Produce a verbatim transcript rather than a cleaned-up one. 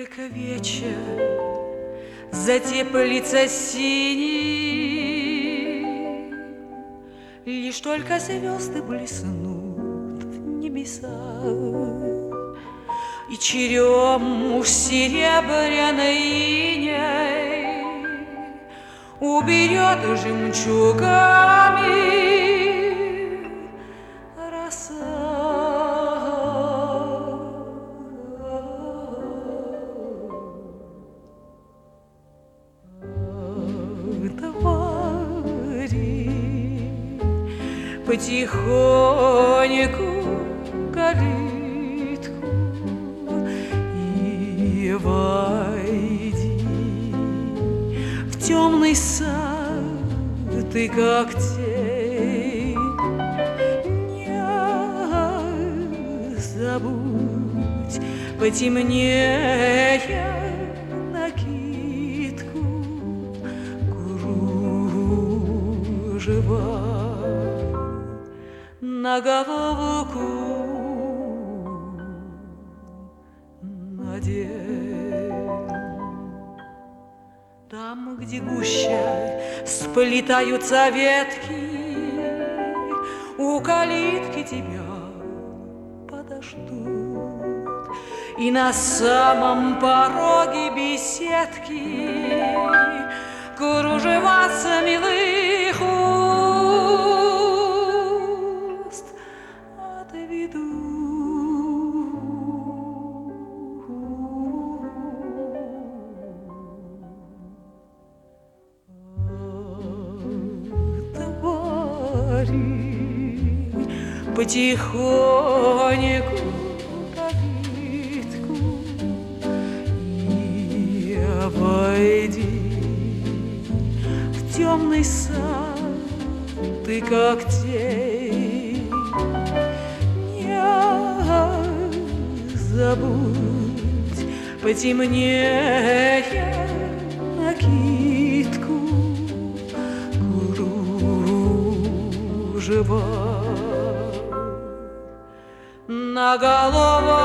только вечер затеплится синий, лишь только звезды блеснут в небесах, и черему серебряной иней уберет жемчугами роса. Потихоньку калитку и войди в темный сад, ты как тень. Не забудь потемнее накидку кружева на головку надень. Там, где гуще сплетаются ветки, у калитки тебя подождут, и на самом пороге беседки кружева с милых потихоньку калитку и войди в темный сад, ты как тень. Не забудь потемнее накидку кружева на голову.